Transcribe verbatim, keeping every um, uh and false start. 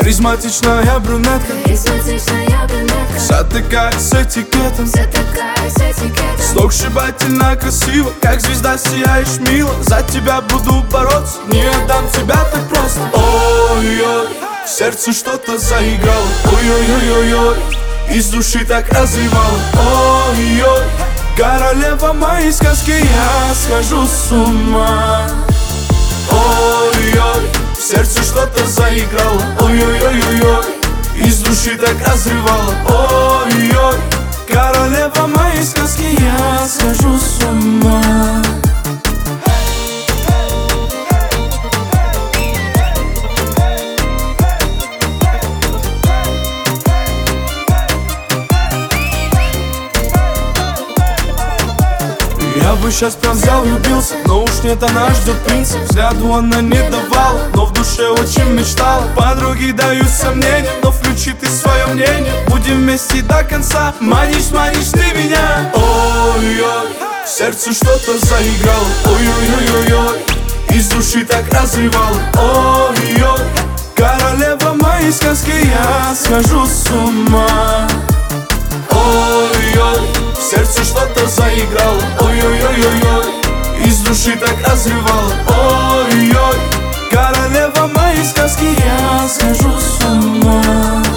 Харизматичная брюнетка, Харизматичная брюнетка, вся такая с этикетом, вся такая с этикетом. сногсшибательно красиво, как звезда сияешь мило. За тебя буду бороться, не отдам тебя так просто. Ой-ой, в сердце что-то заиграло. Ой-ой-ой-ой, из души так разрывало. Ой-ой, королева моей сказки, я схожу с ума. Ой-ой, в сердце что-то заиграло. Ой-ой-ой-ой, из души так разрывало. Ой-ой, королева моей сказки, я схожу с ума. Я бы сейчас прям взял, влюбился, но уж нет, она ждет принца. Взгляду она не давала, но в душе очень мечтала. Подруги дают сомнения, но включи ты свое мнение. Будем вместе до конца, манишь, манишь ты меня. Ой-ой, в сердце что-то заиграло. Ой-ой-ой-ой, из души так разрывало. Ой-ой, королева моей сказки, я схожу с ума. Ой-ой, в сердце что-то заиграло. Ой-ой-ой-ой, из души так разрывало. Ой-ой, королева моей сказки, я схожу с ума.